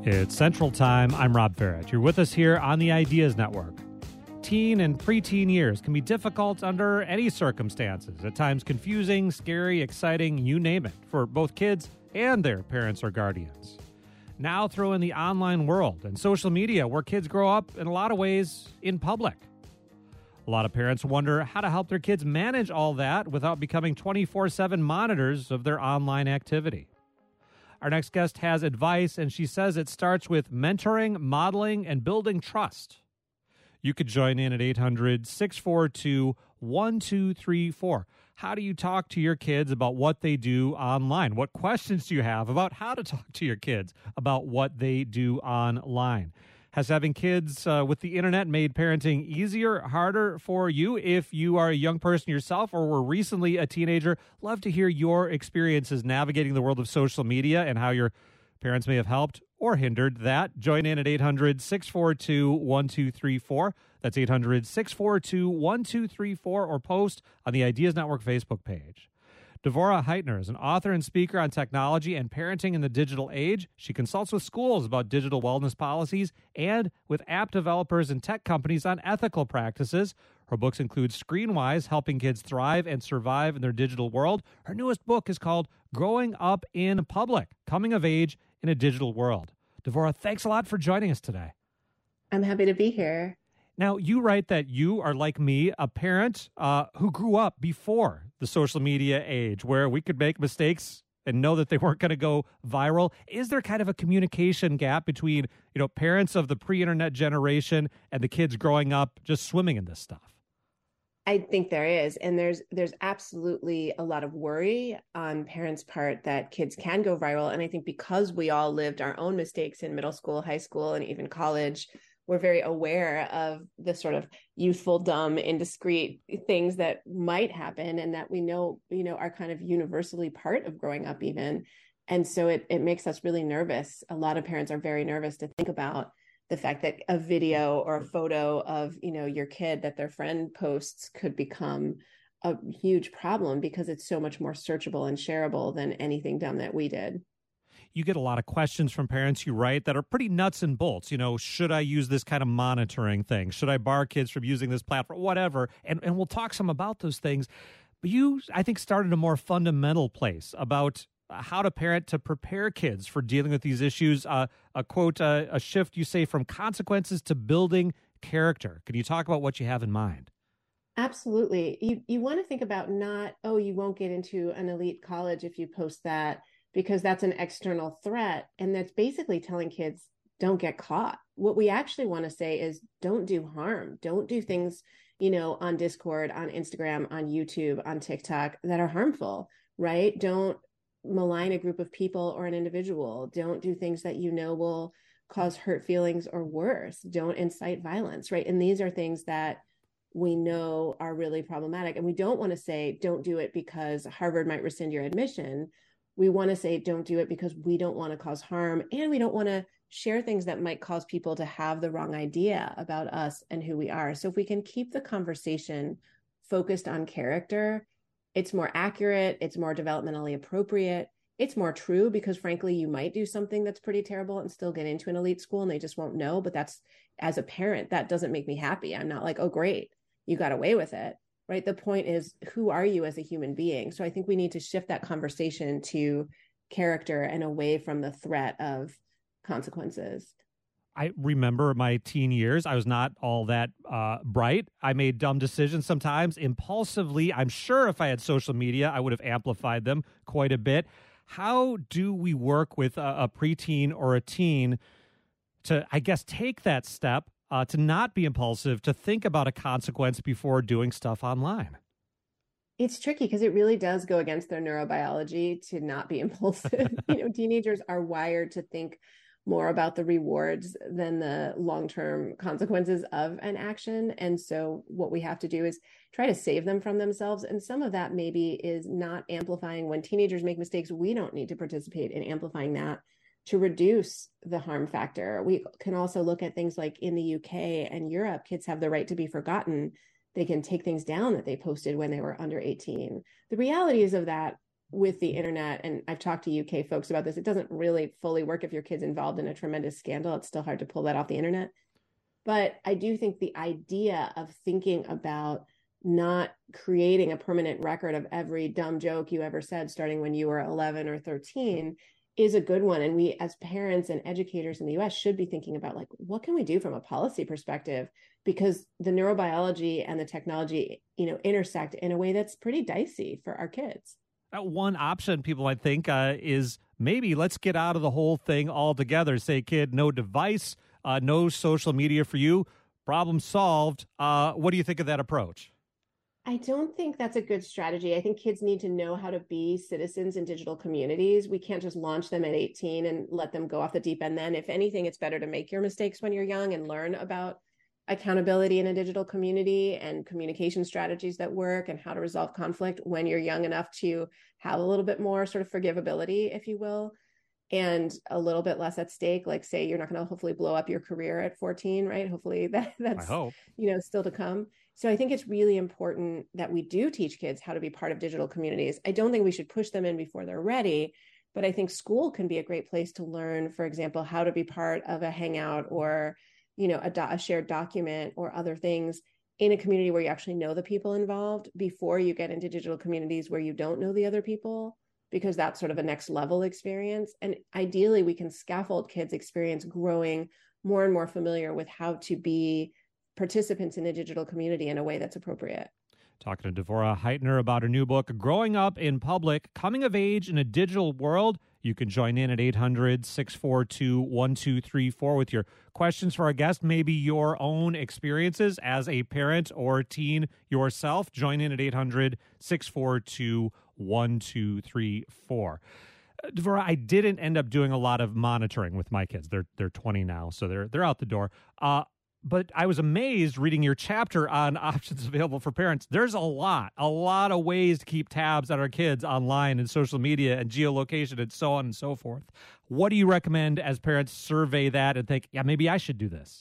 It's Central Time. I'm Rob Farrett. You're with us here on the Ideas Network. Teen and preteen years can be difficult under any circumstances, at times confusing, scary, exciting, you name it, for both kids and their parents or guardians. Now throw in the online world and social media where kids grow up in a lot of ways in public. A lot of parents wonder how to help their kids manage all that without becoming 24/7 monitors of their online activity. Our next guest has advice, and she says it starts with mentoring, modeling, and building trust. You could join in at 800-642-1234. How do you talk to your kids about what they do online? What questions do you have about how to talk to your kids about what they do online? Has having kids with the internet made parenting easier, harder for you? If you are a young person yourself or were recently a teenager, love to hear your experiences navigating the world of social media and how your parents may have helped or hindered that. Join in at 800-642-1234. That's 800-642-1234, or post on the Ideas Network Facebook page. Devorah Heitner is an author and speaker on technology and parenting in the digital age. She consults with schools about digital wellness policies and with app developers and tech companies on ethical practices. Her books include Screenwise, Helping Kids Thrive and Survive in Their Digital World. Her newest book is called Growing Up in Public, Coming of Age in a Digital World. Devorah, thanks a lot for joining us today. I'm happy to be here. Now, you write that you are like me, a parent who grew up before the social media age, where we could make mistakes and know that they weren't going to go viral. Is there kind of a communication gap between, parents of the pre-internet generation and the kids growing up just swimming in this stuff? I think there is. And there's absolutely a lot of worry on parents' part that kids can go viral. And I think because we all lived our own mistakes in middle school, high school, and even college, we're very aware of the sort of youthful, dumb, indiscreet things that might happen and that we know, are kind of universally part of growing up even. And so it makes us really nervous. A lot of parents are very nervous to think about the fact that a video or a photo of, your kid that their friend posts could become a huge problem because it's so much more searchable and shareable than anything dumb that we did. You get a lot of questions from parents, you write, that are pretty nuts and bolts. Should I use this kind of monitoring thing? Should I bar kids from using this platform? Whatever. And we'll talk some about those things. But you, I think, started a more fundamental place about how to parent to prepare kids for dealing with these issues. A shift, you say, from consequences to building character. Can you talk about what you have in mind? Absolutely. You want to think about you won't get into an elite college if you post that, because that's an external threat. And that's basically telling kids, don't get caught. What we actually want to say is don't do harm. Don't do things, on Discord, on Instagram, on YouTube, on TikTok that are harmful, right? Don't malign a group of people or an individual. Don't do things that will cause hurt feelings or worse. Don't incite violence, right? And these are things that we know are really problematic. And we don't want to say, don't do it because Harvard might rescind your admission. We want to say, don't do it because we don't want to cause harm, and we don't want to share things that might cause people to have the wrong idea about us and who we are. So if we can keep the conversation focused on character, it's more accurate, it's more developmentally appropriate, it's more true, because frankly, you might do something that's pretty terrible and still get into an elite school and they just won't know. But that's, as a parent, that doesn't make me happy. I'm not like, oh, great, you got away with it. Right. The point is, who are you as a human being? So I think we need to shift that conversation to character and away from the threat of consequences. I remember my teen years. I was not all that bright. I made dumb decisions sometimes impulsively. I'm sure if I had social media, I would have amplified them quite a bit. How do we work with a preteen or a teen to, I guess, take that step? To not be impulsive, to think about a consequence before doing stuff online? It's tricky because it really does go against their neurobiology to not be impulsive. Teenagers are wired to think more about the rewards than the long-term consequences of an action. And so what we have to do is try to save them from themselves. And some of that maybe is not amplifying. When teenagers make mistakes, we don't need to participate in amplifying that to reduce the harm factor. We can also look at things like in the UK and Europe, kids have the right to be forgotten. They can take things down that they posted when they were under 18. The realities of that with the internet, and I've talked to UK folks about this, it doesn't really fully work if your kid's involved in a tremendous scandal. It's still hard to pull that off the internet. But I do think the idea of thinking about not creating a permanent record of every dumb joke you ever said starting when you were 11 or 13 is a good one. And we as parents and educators in the US should be thinking about, like, what can we do from a policy perspective? Because the neurobiology and the technology, intersect in a way that's pretty dicey for our kids. One option people might think is maybe let's get out of the whole thing altogether. Say, kid, no device, no social media for you. Problem solved. What do you think of that approach? I don't think that's a good strategy. I think kids need to know how to be citizens in digital communities. We can't just launch them at 18 and let them go off the deep end then. If anything, it's better to make your mistakes when you're young and learn about accountability in a digital community and communication strategies that work and how to resolve conflict when you're young enough to have a little bit more sort of forgivability, if you will, and a little bit less at stake. Like, say you're not going to hopefully blow up your career at 14, right? Hopefully that's, I hope. Still to come. So I think it's really important that we do teach kids how to be part of digital communities. I don't think we should push them in before they're ready, but I think school can be a great place to learn, for example, how to be part of a hangout or, a shared document or other things in a community where you actually know the people involved before you get into digital communities where you don't know the other people, because that's sort of a next level experience. And ideally, we can scaffold kids' experience growing more and more familiar with how to be participants in a digital community in a way that's appropriate. Talking to Devorah Heitner about her new book, Growing Up in Public, Coming of Age in a Digital World. You can join in at 800-642-1234 with your questions for our guest, maybe your own experiences as a parent or teen yourself. Join in at 800-642-1234. Devorah, I didn't end up doing a lot of monitoring with my kids. They're 20 now, so they're out the door. But I was amazed reading your chapter on options available for parents. There's a lot of ways to keep tabs on our kids online and social media and geolocation and so on and so forth. What do you recommend as parents survey that and think, yeah, maybe I should do this?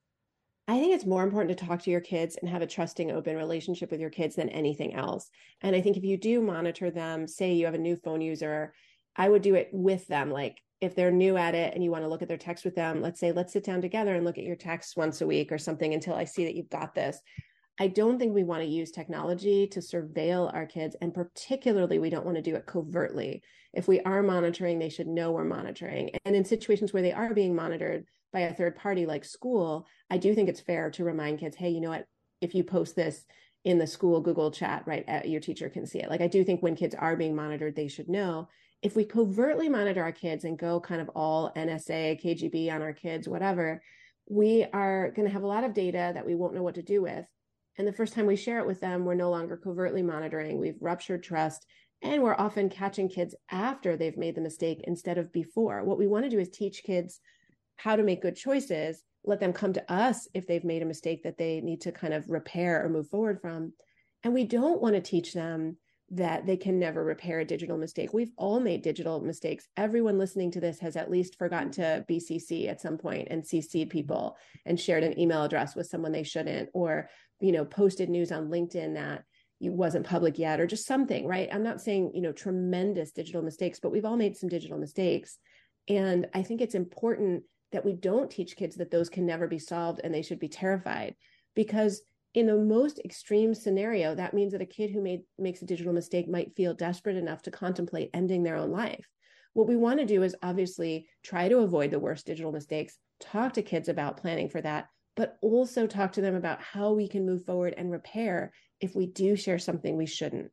I think it's more important to talk to your kids and have a trusting, open relationship with your kids than anything else. And I think if you do monitor them, say you have a new phone user, I would do it with them. Like, if they're new at it and you want to look at their text with them, let's sit down together and look at your texts once a week or something until I see that you've got this. I don't think we want to use technology to surveil our kids. And particularly, we don't want to do it covertly. If we are monitoring, they should know we're monitoring. And in situations where they are being monitored by a third party like school, I do think it's fair to remind kids, hey, you know what, if you post this in the school Google chat, right, your teacher can see it. Like, I do think when kids are being monitored, they should know. If we covertly monitor our kids and go kind of all NSA, KGB on our kids, whatever, we are going to have a lot of data that we won't know what to do with. And the first time we share it with them, we're no longer covertly monitoring. We've ruptured trust, and we're often catching kids after they've made the mistake instead of before. What we want to do is teach kids how to make good choices, let them come to us if they've made a mistake that they need to kind of repair or move forward from. And we don't want to teach them that they can never repair a digital mistake. We've all made digital mistakes. Everyone listening to this has at least forgotten to BCC at some point and CC'd people and shared an email address with someone they shouldn't, or, posted news on LinkedIn that wasn't public yet, or just something, right? I'm not saying, tremendous digital mistakes, but we've all made some digital mistakes. And I think it's important that we don't teach kids that those can never be solved and they should be terrified, because in the most extreme scenario, that means that a kid who makes a digital mistake might feel desperate enough to contemplate ending their own life. What we want to do is obviously try to avoid the worst digital mistakes, talk to kids about planning for that, but also talk to them about how we can move forward and repair if we do share something we shouldn't.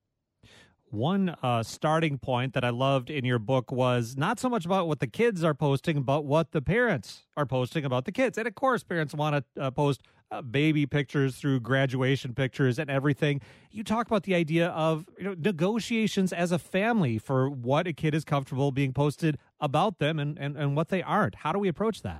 One starting point that I loved in your book was not so much about what the kids are posting, but what the parents are posting about the kids. And of course, parents want to post baby pictures through graduation pictures and everything. You talk about the idea of negotiations as a family for what a kid is comfortable being posted about them and what they aren't. How do we approach that?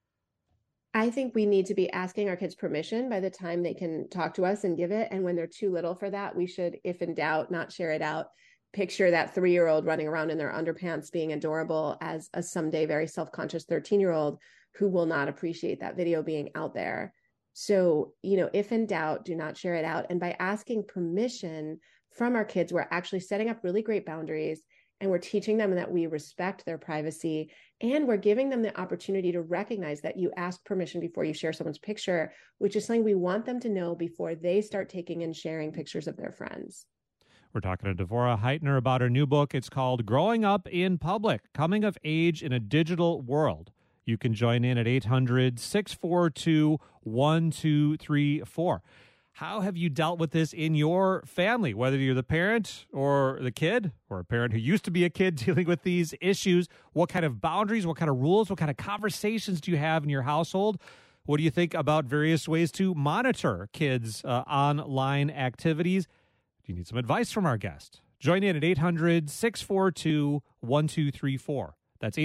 I think we need to be asking our kids permission by the time they can talk to us and give it. And when they're too little for that, we should, if in doubt, not share it out. Picture that 3-year-old running around in their underpants being adorable as a someday very self-conscious 13-year-old who will not appreciate that video being out there. So, if in doubt, do not share it out. And by asking permission from our kids, we're actually setting up really great boundaries, and we're teaching them that we respect their privacy, and we're giving them the opportunity to recognize that you ask permission before you share someone's picture, which is something we want them to know before they start taking and sharing pictures of their friends. We're talking to Devorah Heitner about her new book. It's called Growing Up in Public, Coming of Age in a Digital World. You can join in at 800-642-1234. How have you dealt with this in your family, whether you're the parent or the kid, or a parent who used to be a kid dealing with these issues? What kind of boundaries, what kind of rules, what kind of conversations do you have in your household? What do you think about various ways to monitor kids' online activities? Do you need some advice from our guest? Join in at 800-642-1234. That's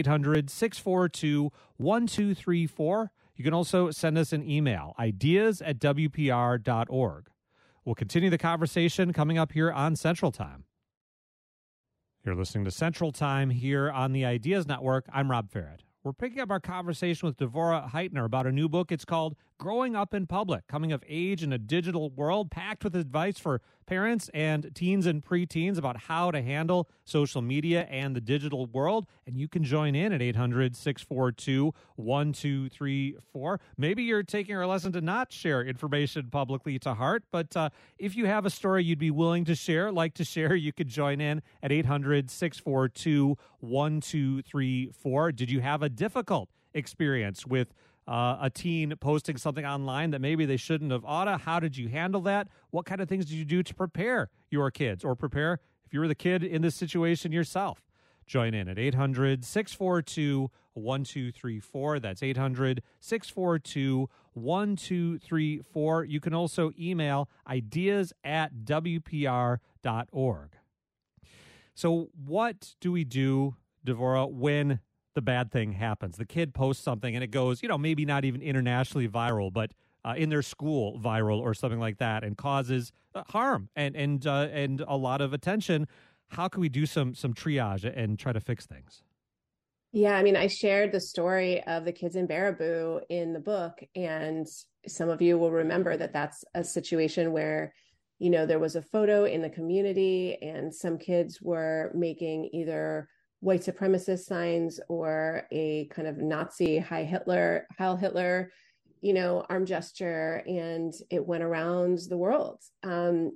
800-642-1234. You can also send us an email, ideas@wpr.org. We'll continue the conversation coming up here on Central Time. You're listening to Central Time here on the Ideas Network. I'm Rob Farrett. We're picking up our conversation with Devorah Heitner about a new book. It's called Growing Up in Public, Coming of Age in a Digital World, packed with advice for parents and teens and preteens about how to handle social media and the digital world. And you can join in at 800-642-1234. Maybe you're taking our lesson to not share information publicly to heart, but if you have a story you'd be willing to share, you could join in at 800-642-1234. Did you have a difficult experience with a teen posting something online that maybe they shouldn't have oughta? How did you handle that? What kind of things did you do to prepare your kids, or prepare if you were the kid in this situation yourself? Join in at 800-642-1234. That's 800-642-1234. You can also email ideas@wpr.org. So what do we do, Devorah, when the bad thing happens? The kid posts something and it goes, maybe not even internationally viral, but in their school viral or something like that, and causes harm and a lot of attention. How can we do some triage and try to fix things? Yeah, I mean, I shared the story of the kids in Baraboo in the book, and some of you will remember that that's a situation where, there was a photo in the community and some kids were making either white supremacist signs or a kind of Nazi Heil Hitler, arm gesture, and it went around the world. And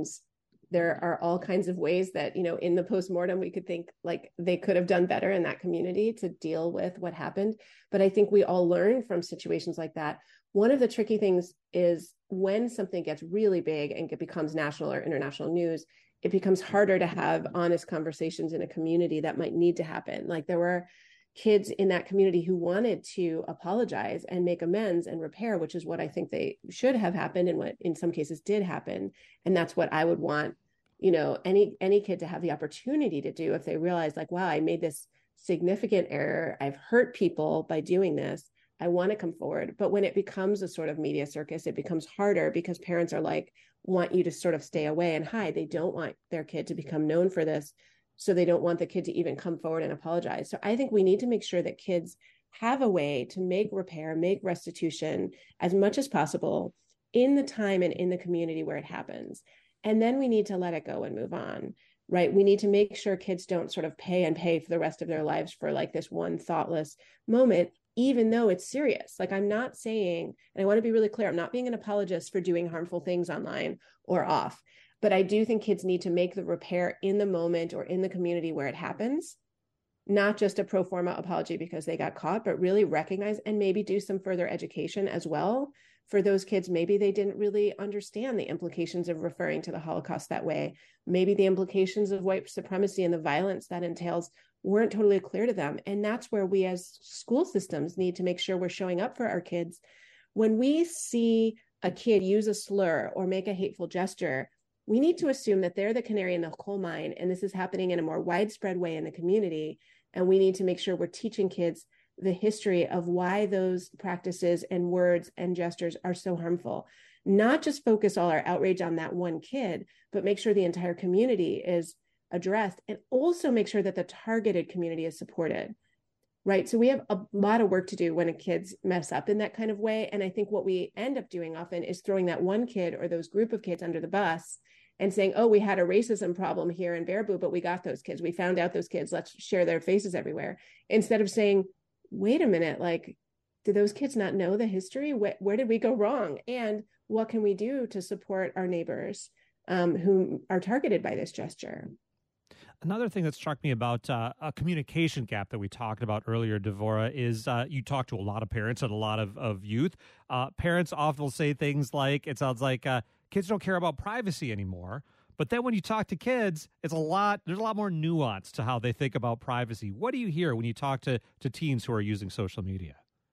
there are all kinds of ways that, in the postmortem, we could think like they could have done better in that community to deal with what happened. But I think we all learn from situations like that. One of the tricky things is when something gets really big and it becomes national or international news, it becomes harder to have honest conversations in a community that might need to happen. Like there were kids in that community who wanted to apologize and make amends and repair, which is what I think they should have happened and what in some cases did happen. And that's what I would want, any kid to have the opportunity to do if they realize like, wow, I made this significant error. I've hurt people by doing this. I want to come forward. But when it becomes a sort of media circus, it becomes harder because parents are like, want you to sort of stay away and hide. They don't want their kid to become known for this. So they don't want the kid to even come forward and apologize. So I think we need to make sure that kids have a way to make repair, make restitution as much as possible in the time and in the community where it happens. And then we need to let it go and move on, right? We need to make sure kids don't sort of pay for the rest of their lives for like this one thoughtless moment, even though it's serious. Like I'm not saying, and I want to be really clear, I'm not being an apologist for doing harmful things online or off. But I do think kids need to make the repair in the moment or in the community where it happens, not just a pro forma apology because they got caught, but really recognize and maybe do some further education as well for those kids. Maybe they didn't really understand the implications of referring to the Holocaust that way. Maybe the implications of white supremacy and the violence that entails weren't totally clear to them. And that's where we as school systems need to make sure we're showing up for our kids. When we see a kid use a slur or make a hateful gesture, we need to assume that they're the canary in the coal mine, and this is happening in a more widespread way in the community. And we need to make sure we're teaching kids the history of why those practices and words and gestures are so harmful. Not just focus all our outrage on that one kid, but make sure the entire community is addressed, and also make sure that the targeted community is supported, right? So we have a lot of work to do when kids mess up in that kind of way. And I think what we end up doing often is throwing that one kid or those group of kids under the bus and saying, oh, we had a racism problem here in Baraboo, but we got those kids. We found out those kids. Let's share their faces everywhere. Instead of saying, wait a minute, like, do those kids not know the history? Where did we go wrong? And what can we do to support our neighbors who are targeted by this gesture? Another thing that struck me about a communication gap that we talked about earlier, Devora, is you talk to a lot of parents and a lot of youth. Parents often will say things like, it sounds like kids don't care about privacy anymore. But then when you talk to kids, there's a lot more nuance to how they think about privacy. What do you hear when you talk to teens who are using social media?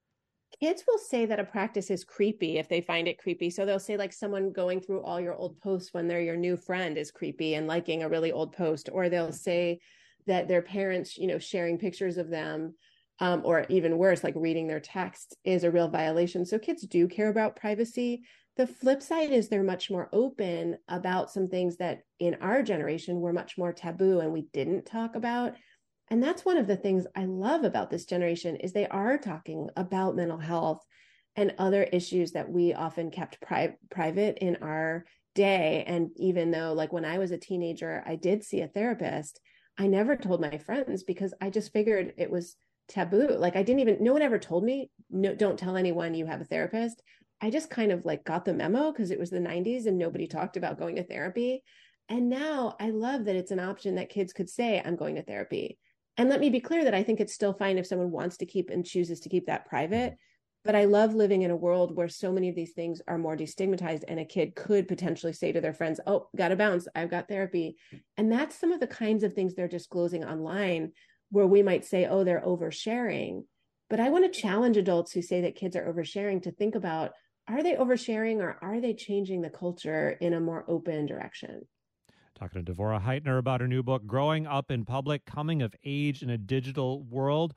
Kids will say that a practice is creepy if they find it creepy. So they'll say like someone going through all your old posts when they're your new friend is creepy and liking a really old post. Or they'll say that their parents, sharing pictures of them, or even worse, like reading their text is a real violation. So kids do care about privacy. The flip side is they're much more open about some things that in our generation were much more taboo and we didn't talk about. And that's one of the things I love about this generation is they are talking about mental health and other issues that we often kept private in our day. And even though, like, when I was a teenager, I did see a therapist, I never told my friends because I just figured it was taboo. Like, no one ever told me, no, don't tell anyone you have a therapist. I just kind of like got the memo because it was the 90s and nobody talked about going to therapy. And now I love that it's an option that kids could say, I'm going to therapy. And let me be clear that I think it's still fine if someone wants to keep and chooses to keep that private. But I love living in a world where so many of these things are more destigmatized and a kid could potentially say to their friends, oh, gotta bounce, I've got therapy. And that's some of the kinds of things they're disclosing online where we might say, oh, they're oversharing. But I want to challenge adults who say that kids are oversharing to think about, are they oversharing or are they changing the culture in a more open direction? Talking to Devora Heitner about her new book, Growing Up in Public, Coming of Age in a Digital World.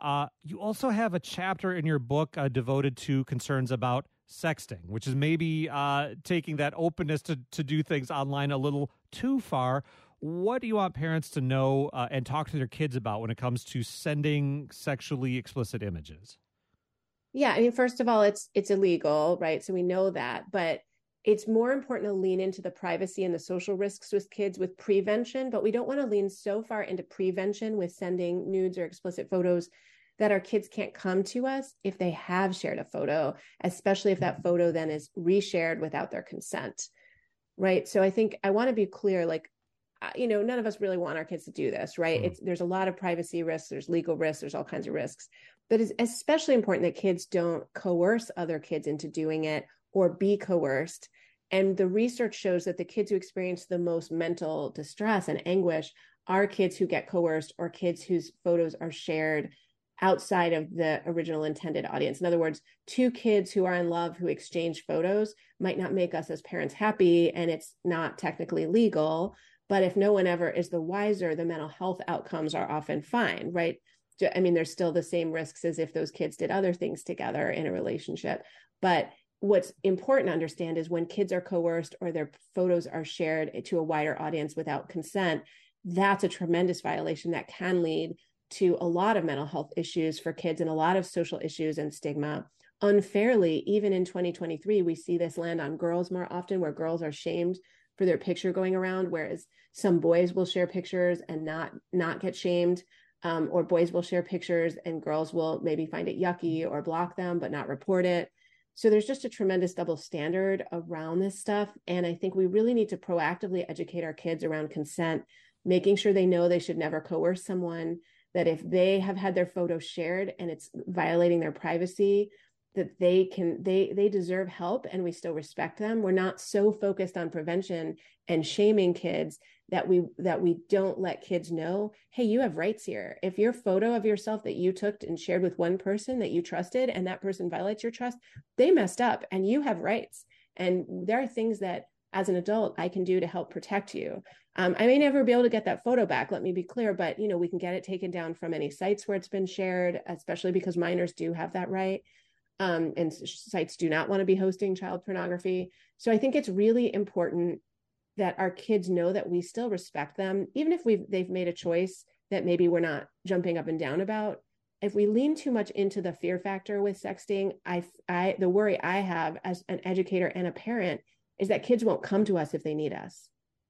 You also have a chapter in your book devoted to concerns about sexting, which is maybe taking that openness to do things online a little too far. What do you want parents to know and talk to their kids about when it comes to sending sexually explicit images? Yeah, I mean, first of all, it's illegal, right? So we know that, but it's more important to lean into the privacy and the social risks with kids with prevention, but we don't want to lean so far into prevention with sending nudes or explicit photos that our kids can't come to us if they have shared a photo, especially if that photo then is reshared without their consent, right? So I think I want to be clear, like, none of us really want our kids to do this, right? There's a lot of privacy risks, there's legal risks, there's all kinds of risks, but it's especially important that kids don't coerce other kids into doing it or be coerced. And the research shows that the kids who experience the most mental distress and anguish are kids who get coerced or kids whose photos are shared outside of the original intended audience. In other words, two kids who are in love who exchange photos might not make us as parents happy, and it's not technically legal. But if no one ever is the wiser, the mental health outcomes are often fine, right? I mean, there's still the same risks as if those kids did other things together in a relationship. But what's important to understand is when kids are coerced or their photos are shared to a wider audience without consent, that's a tremendous violation that can lead to a lot of mental health issues for kids and a lot of social issues and stigma. Unfairly, even in 2023, we see this land on girls more often, where girls are shamed for their picture going around, whereas some boys will share pictures and not get shamed, or boys will share pictures and girls will maybe find it yucky or block them but not report it. So there's just a tremendous double standard around this stuff. And I think we really need to proactively educate our kids around consent, making sure they know they should never coerce someone, that if they have had their photos shared and it's violating their privacy, that they deserve help and we still respect them. We're not so focused on prevention and shaming kids that we don't let kids know, hey, you have rights here. If your photo of yourself that you took and shared with one person that you trusted and that person violates your trust, they messed up and you have rights. And there are things that as an adult I can do to help protect you. I may never be able to get that photo back, let me be clear, but we can get it taken down from any sites where it's been shared, especially because minors do have that right. And sites do not want to be hosting child pornography. So I think it's really important that our kids know that we still respect them, even if they've made a choice that maybe we're not jumping up and down about. If we lean too much into the fear factor with sexting, the worry I have as an educator and a parent is that kids won't come to us if they need us.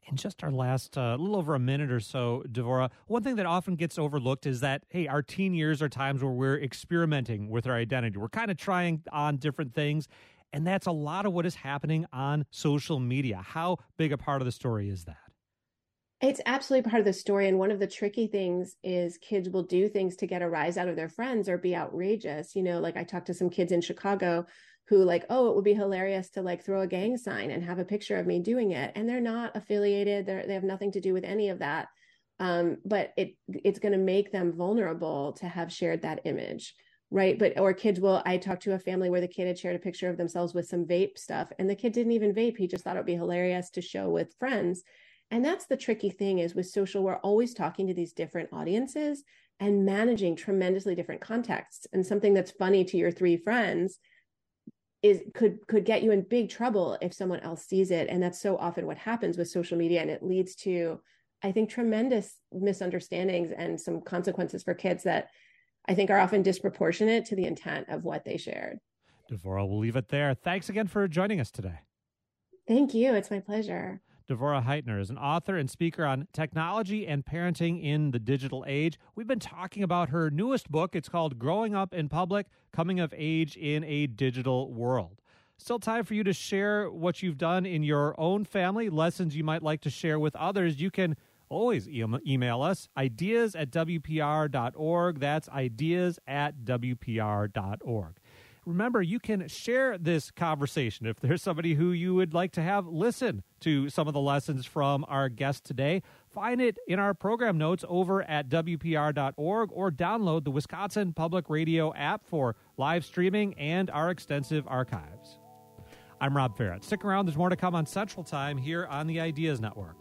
In just our last little over a minute or so, Devora, one thing that often gets overlooked is that, hey, our teen years are times where we're experimenting with our identity. We're kind of trying on different things, and that's a lot of what is happening on social media. How big a part of the story is that? It's absolutely part of the story. And one of the tricky things is kids will do things to get a rise out of their friends or be outrageous. Like I talked to some kids in Chicago who oh, it would be hilarious to throw a gang sign and have a picture of me doing it. And they're not affiliated. They have nothing to do with any of that. But it's going to make them vulnerable to have shared that image. Right. Or kids I talked to a family where the kid had shared a picture of themselves with some vape stuff, and the kid didn't even vape. He just thought it would be hilarious to show with friends. And that's the tricky thing is with social, we're always talking to these different audiences and managing tremendously different contexts. And something that's funny to your three friends could get you in big trouble if someone else sees it. And that's so often what happens with social media. And it leads to, I think, tremendous misunderstandings and some consequences for kids that I think are often disproportionate to the intent of what they shared. Devora, we'll leave it there. Thanks again for joining us today. Thank you. It's my pleasure. Devora Heitner is an author and speaker on technology and parenting in the digital age. We've been talking about her newest book. It's called Growing Up in Public, Coming of Age in a Digital World. Still time for you to share what you've done in your own family, lessons you might like to share with others. You can always email us, ideas@wpr.org. That's ideas@wpr.org. Remember, you can share this conversation if there's somebody who you would like to have listen to some of the lessons from our guest today. Find it in our program notes over at WPR.org or download the Wisconsin Public Radio app for live streaming and our extensive archives. I'm Rob Ferret. Stick around. There's more to come on Central Time here on the Ideas Network.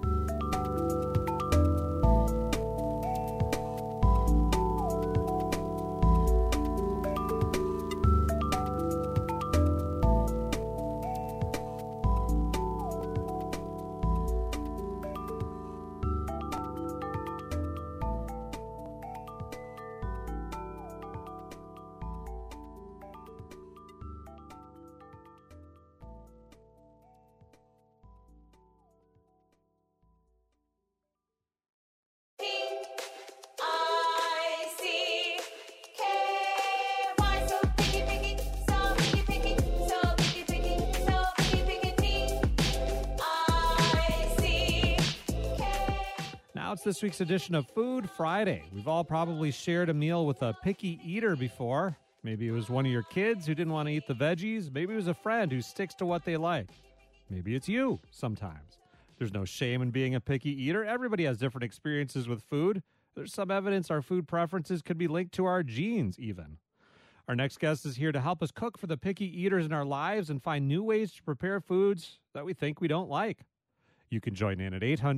It's this week's edition of Food Friday. We've all probably shared a meal with a picky eater before. Maybe it was one of your kids who didn't want to eat the veggies. Maybe it was a friend who sticks to what they like. Maybe it's you sometimes. There's no shame in being a picky eater. Everybody has different experiences with food. There's some evidence our food preferences could be linked to our genes even. Our next guest is here to help us cook for the picky eaters in our lives and find new ways to prepare foods that we think we don't like. You can join in at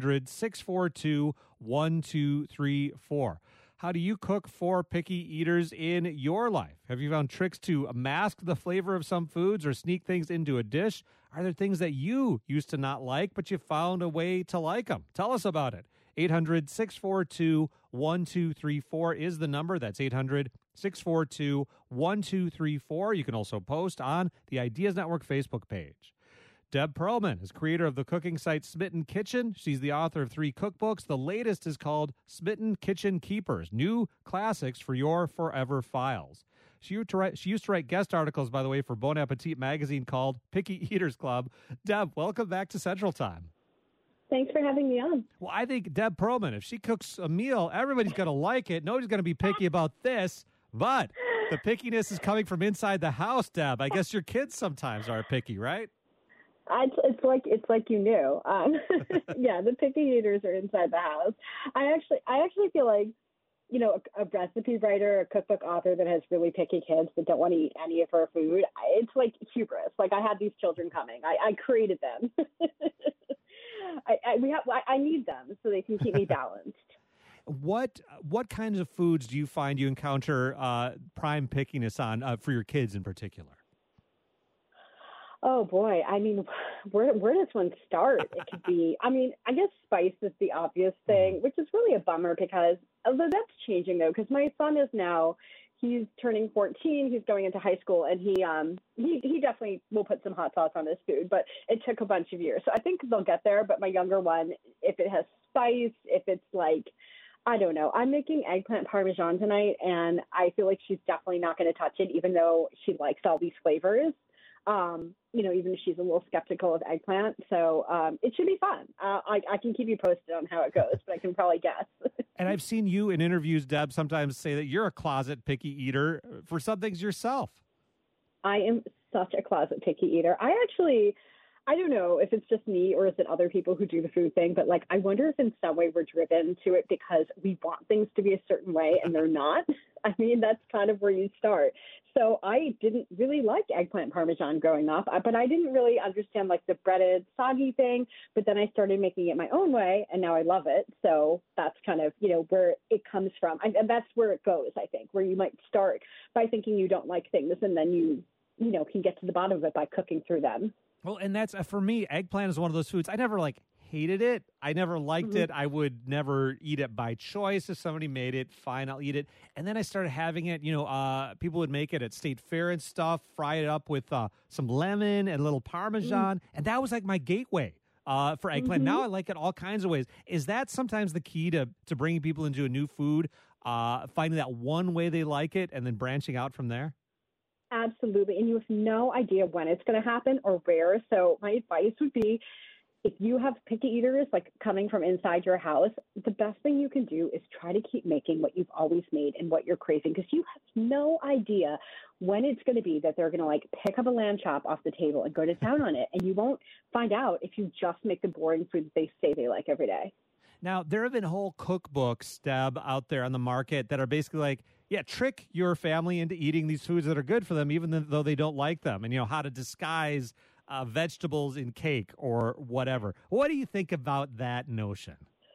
800-642-1234. How do you cook for picky eaters in your life? Have you found tricks to mask the flavor of some foods or sneak things into a dish? Are there things that you used to not like, but you found a way to like them? Tell us about it. 800-642-1234 is the number. That's 800-642-1234. You can also post on the Ideas Network Facebook page. Deb Perlman is creator of the cooking site Smitten Kitchen. She's the author of 3 cookbooks. The latest is called Smitten Kitchen Keepers, New Classics for Your Forever Files. She used to write guest articles, by the way, for Bon Appetit magazine called Picky Eaters Club. Deb, welcome back to Central Time. Thanks for having me on. Well, I think Deb Perlman, if she cooks a meal, everybody's going to like it. Nobody's going to be picky about this, but the pickiness is coming from inside the house, Deb. I guess your kids sometimes are picky, right? It's like you knew. Yeah, the picky eaters are inside the house. I actually feel like, a recipe writer, a cookbook author that has really picky kids that don't want to eat any of her food. It's like hubris. Like I had these children coming. I created them. I need them so they can keep me balanced. What kinds of foods do you find you encounter prime pickiness on for your kids in particular? Oh boy, I mean, where does one start? It could be, I guess spice is the obvious thing, which is really a bummer because, although that's changing though, because my son is now he's turning 14. He's going into high school, and he definitely will put some hot sauce on his food, but it took a bunch of years. So I think they'll get there. But my younger one, if it has spice, if it's like, I don't know. I'm making eggplant parmesan tonight, and I feel like she's definitely not going to touch it, even though she likes all these flavors. Even if she's a little skeptical of eggplant. So it should be fun. I can keep you posted on how it goes, but I can probably guess. And I've seen you in interviews, Deb, sometimes say that you're a closet picky eater for some things yourself. I am such a closet picky eater. I don't know if it's just me or is it other people who do the food thing, but like, I wonder if in some way we're driven to it because we want things to be a certain way and they're not. I mean, that's kind of where you start. So I didn't really like eggplant parmesan growing up, but I didn't really understand like the breaded soggy thing. But then I started making it my own way and now I love it. So that's kind of, where it comes from. And that's where it goes, I think, where you might start by thinking you don't like things and then you can get to the bottom of it by cooking through them. Well, and that's, for me, eggplant is one of those foods. I never, hated it. I never liked it. I would never eat it by choice. If somebody made it, fine, I'll eat it. And then I started having it, people would make it at State Fair and stuff, fry it up with some lemon and a little Parmesan. And that was like my gateway for eggplant. Now I like it all kinds of ways. Is that sometimes the key to bringing people into a new food, finding that one way they like it and then branching out from there? Absolutely. And you have no idea when it's going to happen or where. So my advice would be, if you have picky eaters like coming from inside your house, the best thing you can do is try to keep making what you've always made and what you're craving, because you have no idea when it's going to be that they're going to pick up a lamb chop off the table and go to town on it. And you won't find out if you just make the boring food that they say they like every day. Now, there have been whole cookbooks, Deb, out there on the market that are basically trick your family into eating these foods that are good for them, even though they don't like them, and, how to disguise vegetables in cake or whatever. What do you think about that notion?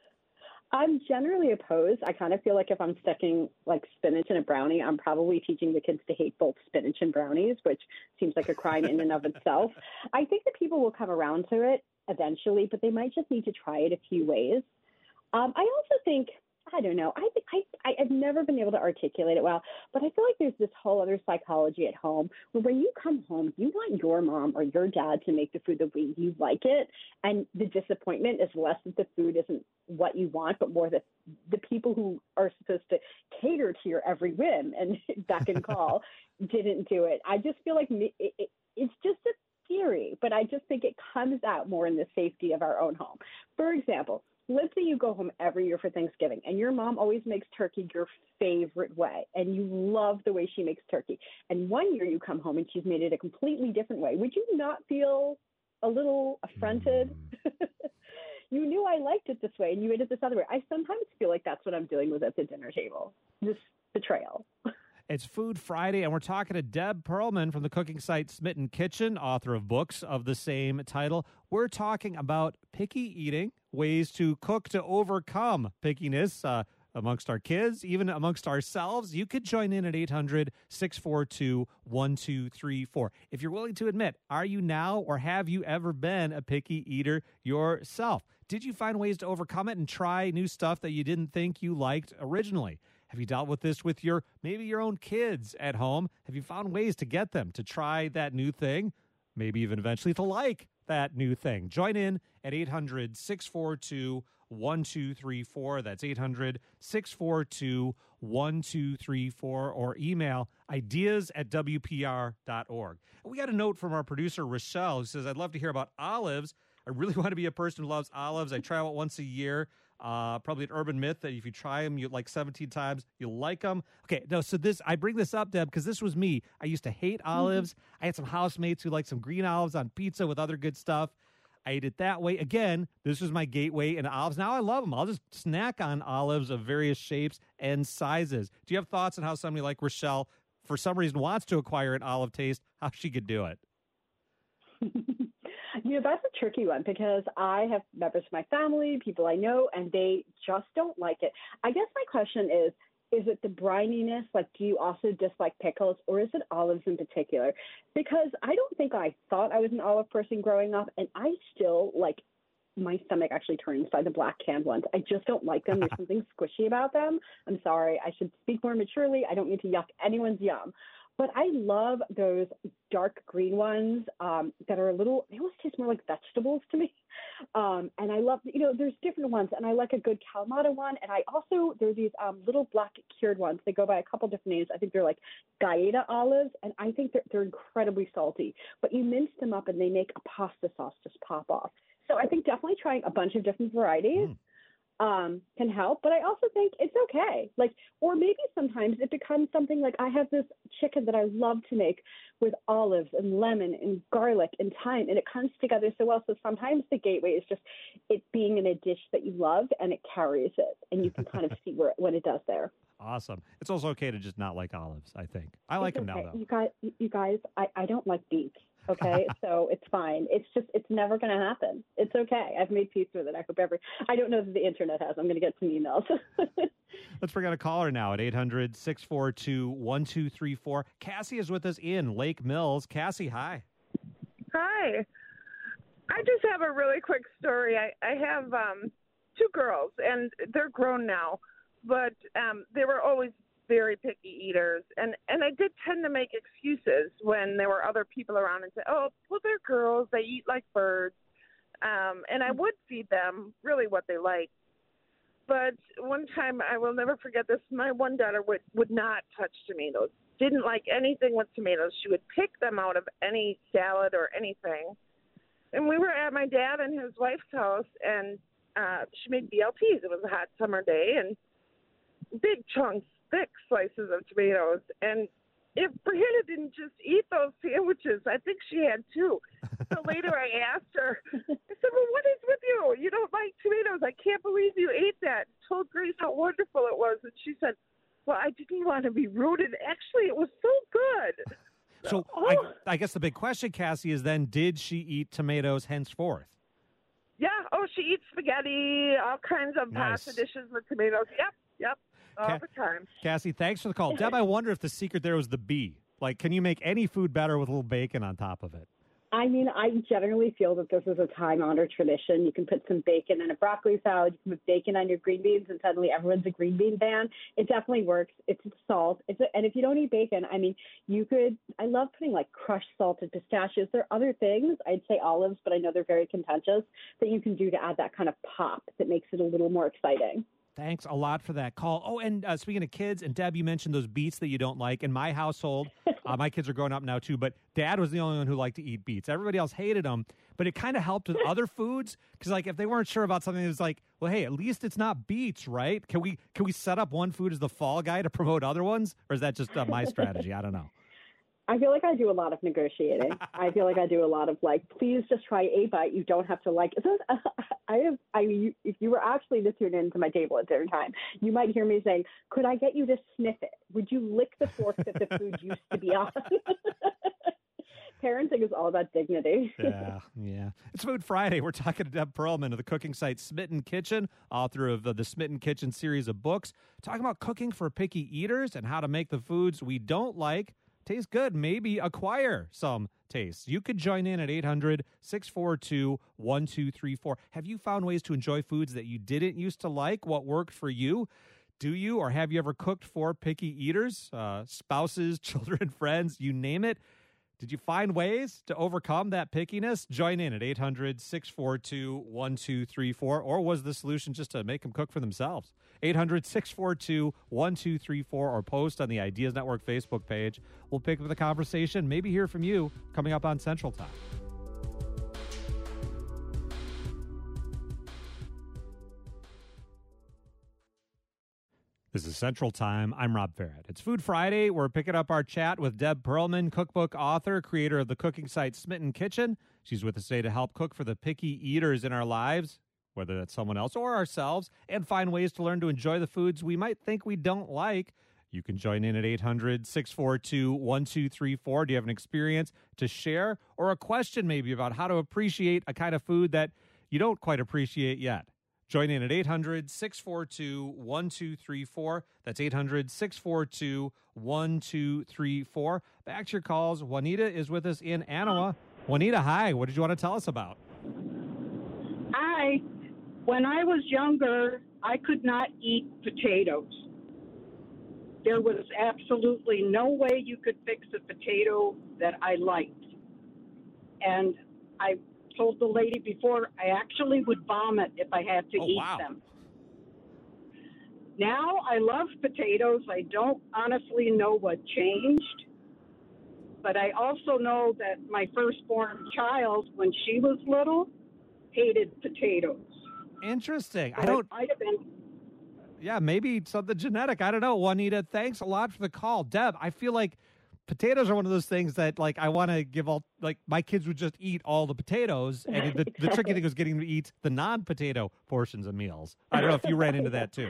I'm generally opposed. I kind of feel like if I'm sticking spinach in a brownie, I'm probably teaching the kids to hate both spinach and brownies, which seems like a crime in and of itself. I think that people will come around to it eventually, but they might just need to try it a few ways. I also think, I don't know, I've never been able to articulate it well, but I feel like there's this whole other psychology at home where when you come home, you want your mom or your dad to make the food the way you like it. And the disappointment is less that the food isn't what you want, but more that the people who are supposed to cater to your every whim and beck and call didn't do it. I just feel like it's just a theory, but I just think it comes out more in the safety of our own home. For example, let's say you go home every year for Thanksgiving and your mom always makes turkey your favorite way and you love the way she makes turkey. And one year you come home and she's made it a completely different way. Would you not feel a little affronted? You knew I liked it this way and you made it this other way. I sometimes feel like that's what I'm dealing with at the dinner table, this betrayal. It's Food Friday, and we're talking to Deb Perlman from the cooking site Smitten Kitchen, author of books of the same title. We're talking about picky eating, ways to cook to overcome pickiness amongst our kids, even amongst ourselves. You could join in at 800-642-1234. If you're willing to admit, are you now or have you ever been a picky eater yourself? Did you find ways to overcome it and try new stuff that you didn't think you liked originally? Have you dealt with this with maybe your own kids at home? Have you found ways to get them to try that new thing? Maybe even eventually to like that new thing. Join in at 800-642-1234. That's 800-642-1234, or email ideas@wpr.org. We got a note from our producer, Rochelle, who says, I'd love to hear about olives. I really want to be a person who loves olives. I travel once a year. Probably an urban myth that if you try them, you 17 times, you'll like them. Okay, no, so I bring this up, Deb, because this was me. I used to hate olives. I had some housemates who liked some green olives on pizza with other good stuff. I ate it that way. Again, this was my gateway into olives. Now I love them. I'll just snack on olives of various shapes and sizes. Do you have thoughts on how somebody like Rochelle, for some reason, wants to acquire an olive taste, how she could do it? That's a tricky one because I have members of my family, people I know, and they just don't like it. I guess my question is it the brininess? Do you also dislike pickles, or is it olives in particular? Because I don't think I thought I was an olive person growing up, and I still my stomach actually turns by the black canned ones. I just don't like them. There's something squishy about them. I'm sorry. I should speak more maturely. I don't mean to yuck anyone's yum. But I love those dark green ones that are they almost taste more like vegetables to me. And I love, there's different ones. And I like a good Kalamata one. And there are these little black cured ones. They go by a couple different names. I think they're like Gaeta olives. And I think they're incredibly salty. But you mince them up and they make a pasta sauce just pop off. So I think definitely trying a bunch of different varieties can help, but I also think it's okay. Or maybe sometimes it becomes something like I have this chicken that I love to make with olives and lemon and garlic and thyme, and it comes together so well. So sometimes the gateway is just it being in a dish that you love, and it carries it, and you can kind of see what it does there. Awesome. It's also okay to just not like olives, I think. I like them now, though. You guys, I don't like beets. Okay, so it's fine. It's never going to happen. It's okay. I've made peace with it. I don't know that the internet has. I'm going to get some emails. Let's bring out a caller now at 800-642-1234. Cassie is with us in Lake Mills. Cassie, hi. Hi. I just have a really quick story. I have two girls, and they're grown now, but they were always very picky eaters, and I did tend to make excuses when there were other people around and say, oh, well, they're girls, they eat like birds, and I would feed them really what they like. But one time, I will never forget this, my one daughter would not touch tomatoes, didn't like anything with tomatoes. She would pick them out of any salad or anything. And we were at my dad and his wife's house, and she made BLTs. It was a hot summer day, and big chunks, thick slices of tomatoes. And if Brianna didn't just eat those sandwiches, I think she had two. So later I asked her, I said, well, what is with you? You don't like tomatoes. I can't believe you ate that. Told Grace how wonderful it was. And she said, well, I didn't want to be rude. And actually, it was so good. So I guess the big question, Cassie, is then, did she eat tomatoes henceforth? Yeah. Oh, she eats spaghetti, all kinds of pasta dishes with tomatoes. Yep. All the time. Cassie, thanks for the call. Deb, I wonder if the secret there was the bee. Like, can you make any food better with a little bacon on top of it? I mean, I generally feel that this is a time-honored tradition. You can put some bacon in a broccoli salad. You can put bacon on your green beans, and suddenly everyone's a green bean fan. It definitely works. It's salt. And if you don't eat bacon, I mean, I love putting, like, crushed salted pistachios. There are other things, I'd say olives, but I know they're very contentious, that you can do to add that kind of pop that makes it a little more exciting. Thanks a lot for that call. Oh, and speaking of kids, and Deb, you mentioned those beets that you don't like. In my household, my kids are growing up now too, but Dad was the only one who liked to eat beets. Everybody else hated them, but it kind of helped with other foods because, like, if they weren't sure about something, it was like, well, hey, at least it's not beets, right? Can we set up one food as the fall guy to promote other ones, or is that just my strategy? I don't know. I feel like I do a lot of negotiating. I feel like I do a lot of, like, please just try a bite. You don't have to like it. So if you were actually to tune into my table at dinner time, you might hear me saying, could I get you to sniff it? Would you lick the fork that the food used to be on? Parenting is all about dignity. Yeah. It's Food Friday. We're talking to Deb Perlman of the cooking site Smitten Kitchen, author of the Smitten Kitchen series of books, talking about cooking for picky eaters and how to make the foods we don't like taste good, maybe acquire some taste. You could join in at 800-642-1234. Have you found ways to enjoy foods that you didn't used to like? What worked for you? Do you, or have you ever cooked for picky eaters, spouses, children, friends, you name it? Did you find ways to overcome that pickiness? Join in at 800-642-1234. Or was the solution just to make them cook for themselves? 800-642-1234 or post on the Ideas Network Facebook page. We'll pick up the conversation, maybe hear from you coming up on Central Time. This is Central Time. I'm Rob Farrett. It's Food Friday. We're picking up our chat with Deb Perlman, cookbook author, creator of the cooking site Smitten Kitchen. She's with us today to help cook for the picky eaters in our lives, whether that's someone else or ourselves, and find ways to learn to enjoy the foods we might think we don't like. You can join in at 800-642-1234. Do you have an experience to share or a question maybe about how to appreciate a kind of food that you don't quite appreciate yet? Join in at 800-642-1234. That's 800-642-1234. Back to your calls. Juanita is with us in Anawa. Juanita, hi. What did you want to tell us about? When I was younger, I could not eat potatoes. There was absolutely no way you could fix a potato that I liked. And I told the lady before, I actually would vomit if I had to eat them. Now I love potatoes. I don't honestly know what changed. But I also know that my firstborn child, when she was little, hated potatoes. Interesting. So it might have been. Yeah, maybe something genetic. I don't know. Juanita, thanks a lot for the call. Deb, I feel like potatoes are one of those things that, like, I want to give all, like, my kids would just eat all the potatoes. And the tricky thing was getting them to eat the non-potato portions of meals. I don't know if you ran into that too.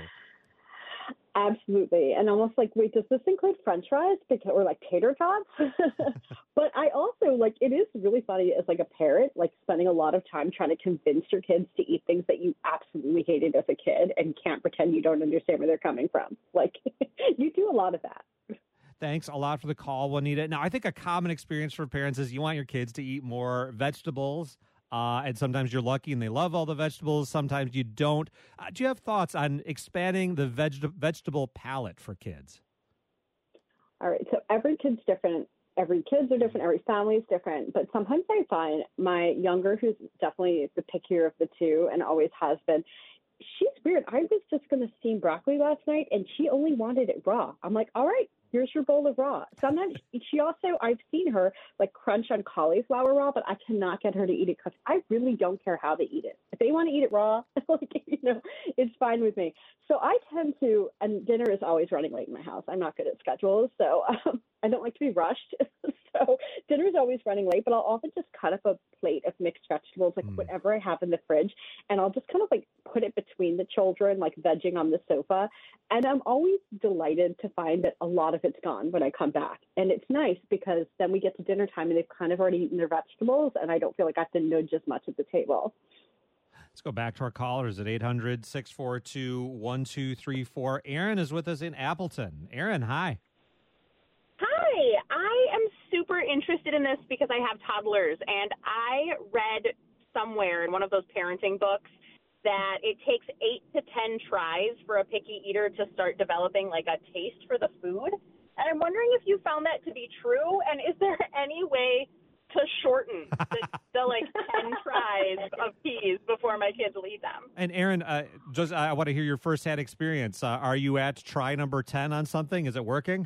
Absolutely. And almost like, wait, does this include French fries or like tater tots? But I also, like, it is really funny as like a parent, like spending a lot of time trying to convince your kids to eat things that you absolutely hated as a kid and can't pretend you don't understand where they're coming from. Like, you do a lot of that. Thanks a lot for the call, Juanita. Now, I think a common experience for parents is you want your kids to eat more vegetables. And sometimes you're lucky and they love all the vegetables. Sometimes you don't. Do you have thoughts on expanding the vegetable palette for kids? All right. So every kid's different. Every kids are different. Every family is different. But sometimes I find my younger, who's definitely the pickier of the two and always has been, she's weird. I was just going to steam broccoli last night and she only wanted it raw. I'm like, all right, here's your bowl of raw. Sometimes she also, I've seen her like crunch on cauliflower raw, but I cannot get her to eat it because I really don't care how they eat it. If they want to eat it raw, like, it's fine with me. So I tend to, and dinner is always running late in my house. I'm not good at schedules, so I don't like to be rushed. So dinner is always running late, but I'll often just cut up a plate of mixed vegetables, like whatever I have in the fridge, and I'll just kind of like put it between the children, like vegging on the sofa. And I'm always delighted to find that a lot of it's gone when I come back. And it's nice because then we get to dinner time and they've kind of already eaten their vegetables, and I don't feel like I have to nudge as much at the table. Let's go back to our callers at 800-642-1234. Aaron is with us in Appleton. Aaron, hi. Hi, I am super interested in this because I have toddlers, and I read somewhere in one of those parenting books that it takes 8 to 10 tries for a picky eater to start developing like a taste for the food. And I'm wondering if you found that to be true, and is there any way to shorten the like 10 tries of peas before my kids will eat them? And Aaron, I want to hear your firsthand experience. Are you at try number 10 on something? Is it working?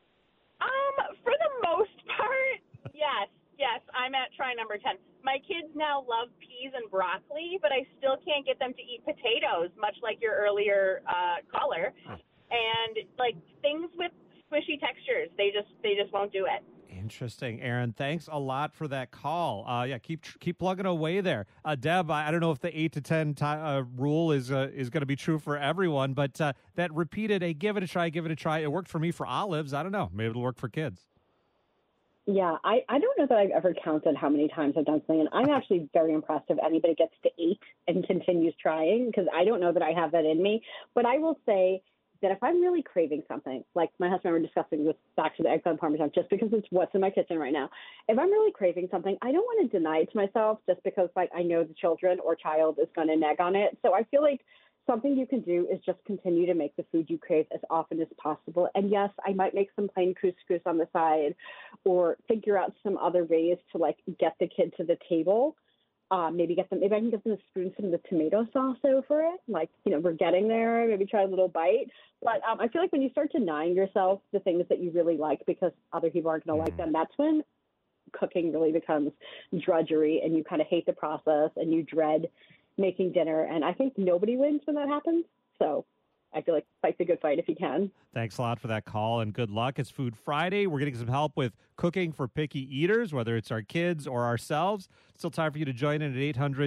For the most part, yes, I'm at try number 10. My kids now love peas and broccoli, but I still can't get them to eat potatoes, much like your earlier caller. And like things with squishy textures, they just won't do it. Interesting, Aaron. Thanks a lot for that call. Keep plugging away there. Deb, I don't know if the 8 to 10 rule is going to be true for everyone, but that repeated, give it a try. It worked for me for olives. I don't know. Maybe it'll work for kids. Yeah, I don't know that I've ever counted how many times I've done something, and I'm actually very impressed if anybody gets to 8 and continues trying, because I don't know that I have that in me. But I will say that if I'm really craving something, like my husband and I were discussing this back to the eggplant parmesan, just because it's what's in my kitchen right now. If I'm really craving something, I don't want to deny it to myself just because like I know the children or child is going to nag on it. So I feel like something you can do is just continue to make the food you crave as often as possible. And yes, I might make some plain couscous on the side or figure out some other ways to like get the kid to the table. Maybe I can get them to spoon some of the tomato sauce over it. Like, we're getting there. Maybe try a little bite. But I feel like when you start denying yourself the things that you really like because other people aren't going to like them, that's when cooking really becomes drudgery and you kind of hate the process and you dread making dinner. And I think nobody wins when that happens. So I feel like fight the good fight if you can. Thanks a lot for that call and good luck. It's Food Friday. We're getting some help with cooking for picky eaters, whether it's our kids or ourselves. Still time for you to join in at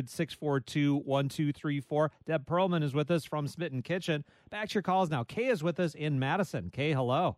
800-642-1234. Deb Perlman is with us from Smitten Kitchen. Back to your calls now. Kay is with us in Madison. Kay, hello.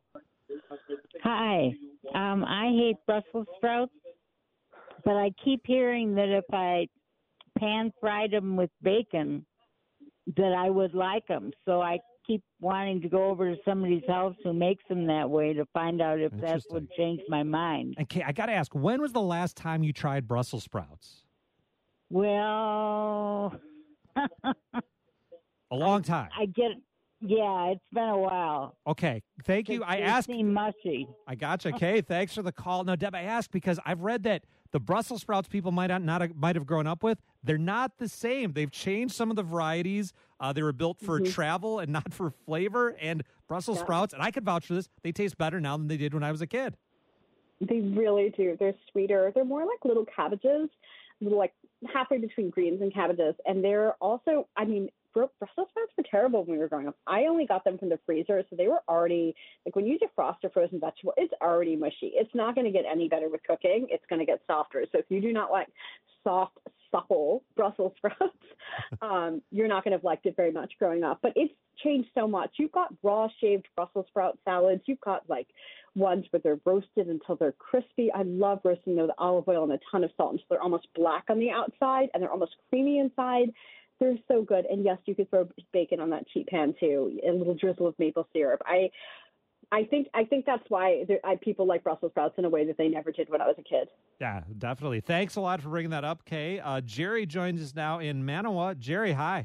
Hi. I hate Brussels sprouts, but I keep hearing that if I pan-fried them with bacon, that I would like them. So I keep wanting to go over to somebody's house who makes them that way to find out if that would change my mind. And Kay, I got to ask, when was the last time you tried Brussels sprouts? Well, A long time. I get. Yeah, it's been a while. Okay, thank you. I asked. They seem mushy. I gotcha. Okay, thanks for the call. Now, Deb, I asked because I've read that the Brussels sprouts people might have grown up with, they're not the same. They've changed some of the varieties. They were built for travel and not for flavor. And Brussels sprouts, and I could vouch for this, they taste better now than they did when I was a kid. They really do. They're sweeter. They're more like little cabbages, like halfway between greens and cabbages. And they're also, I mean, Brussels sprouts were terrible when we were growing up. I only got them from the freezer, so they were already, like when you defrost a frozen vegetable, it's already mushy. It's not going to get any better with cooking. It's going to get softer. So if you do not like soft, supple Brussels sprouts, you're not going to have liked it very much growing up. But it's changed so much. You've got raw shaved Brussels sprout salads. You've got like ones where they're roasted until they're crispy. I love roasting them with olive oil and a ton of salt until they're almost black on the outside and they're almost creamy inside. They're so good. And yes, you could throw bacon on that cheap pan too, a little drizzle of maple syrup. I think that's why people like Brussels sprouts in a way that they never did when I was a kid. Yeah, definitely. Thanks a lot for bringing that up, Kay. Jerry joins us now in Manawa. Jerry, hi.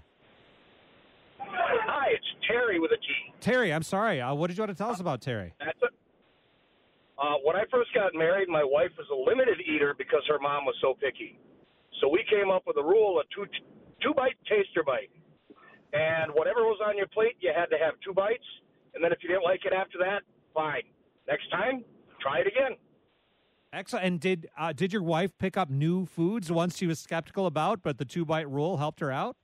Hi, it's Terry with a T. Terry, I'm sorry. What did you want to tell us about Terry? That's it. When I first got married, my wife was a limited eater because her mom was so picky. So we came up with a rule, a two-bite taster bite. And whatever was on your plate, you had to have 2 bites. And then if you didn't like it after that, fine. Next time, try it again. Excellent. And did your wife pick up new foods once she was skeptical about, but the 2-bite rule helped her out?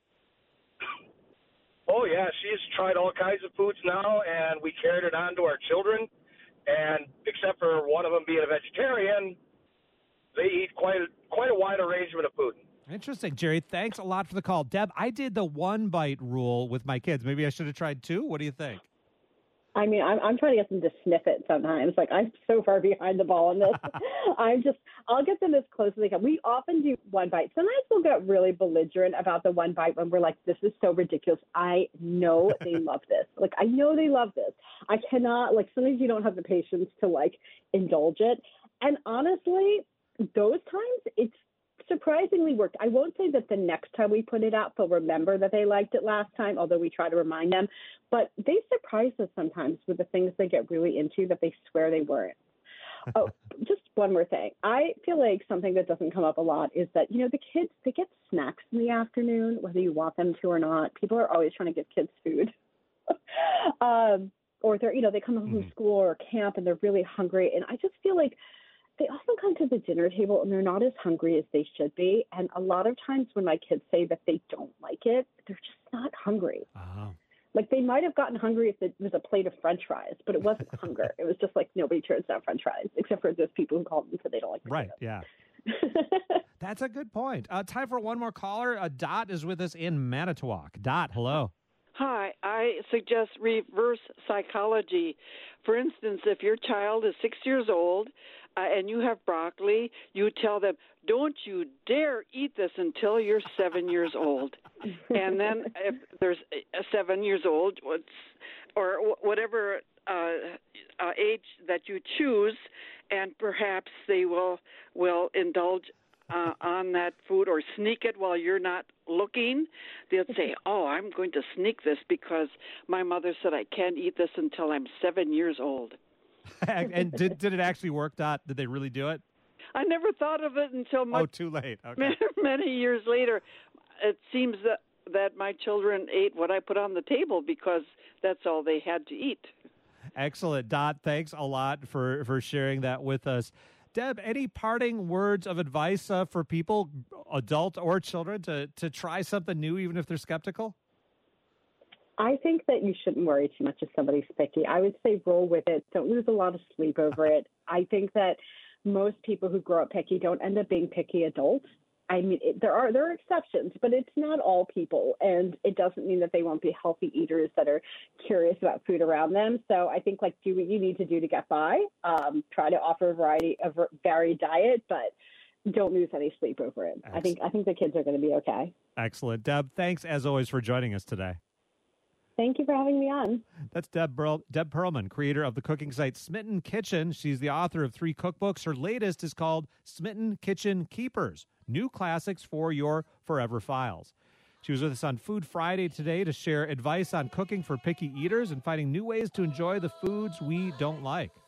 Oh, yeah. She's tried all kinds of foods now, and we carried it on to our children. And except for one of them being a vegetarian, they eat quite a wide arrangement of food. Interesting, Jerry. Thanks a lot for the call. Deb, I did the 1-bite rule with my kids. Maybe I should have tried 2. What do you think? I mean, I'm trying to get them to sniff it sometimes. Like, I'm so far behind the ball on this. I'll get them as close as they can. We often do 1 bite. Sometimes we'll get really belligerent about the 1 bite when we're like, this is so ridiculous. I know they love this. Like, I know they love this. I cannot, like, sometimes you don't have the patience to, like, indulge it. And honestly, those times, it's surprisingly worked. I won't say that the next time we put it out, they'll remember that they liked it last time, although we try to remind them. But they surprise us sometimes with the things they get really into that they swear they weren't. Oh, just one more thing. I feel like something that doesn't come up a lot is that, you know, the kids, they get snacks in the afternoon, whether you want them to or not. People are always trying to give kids food. Or they're, you know, they come home from school or camp and they're really hungry. And I just feel like they often come to the dinner table and they're not as hungry as they should be. And a lot of times when my kids say that they don't like it, they're just not hungry. Uh-huh. Like they might have gotten hungry if it was a plate of French fries, but it wasn't hunger. It was just like nobody turns down French fries, except for those people who call them and say they don't like potatoes. Right, yeah. That's a good point. Time for one more caller. Dot is with us in Manitowoc. Dot, hello. Hi, I suggest reverse psychology. For instance, if your child is 6 years old and you have broccoli, you tell them, don't you dare eat this until you're 7 years old. And then if there's 7 years old or whatever age that you choose, and perhaps they will indulge on that food or sneak it while you're not looking. They'll say, oh, I'm going to sneak this because my mother said I can't eat this until I'm 7 years old. And did it actually work, Dot? Did they really do it? I never thought of it until too late. Okay. Many years later. It seems that my children ate what I put on the table because that's all they had to eat. Excellent. Dot, thanks a lot for sharing that with us. Deb, any parting words of advice for people, adult or children, to try something new even if they're skeptical? I think that you shouldn't worry too much if somebody's picky. I would say roll with it. Don't lose a lot of sleep over it. I think that most people who grow up picky don't end up being picky adults. I mean, there are exceptions, but it's not all people, and it doesn't mean that they won't be healthy eaters that are curious about food around them. So I think, like, do what you need to do to get by. Try to offer a varied diet, but don't lose any sleep over it. Excellent. I think the kids are going to be okay. Excellent. Deb, thanks as always for joining us today. Thank you for having me on. That's Deb Perlman, creator of the cooking site Smitten Kitchen. She's the author of 3 cookbooks. Her latest is called Smitten Kitchen Keepers, New Classics for Your Forever Files. She was with us on Food Friday today to share advice on cooking for picky eaters and finding new ways to enjoy the foods we don't like.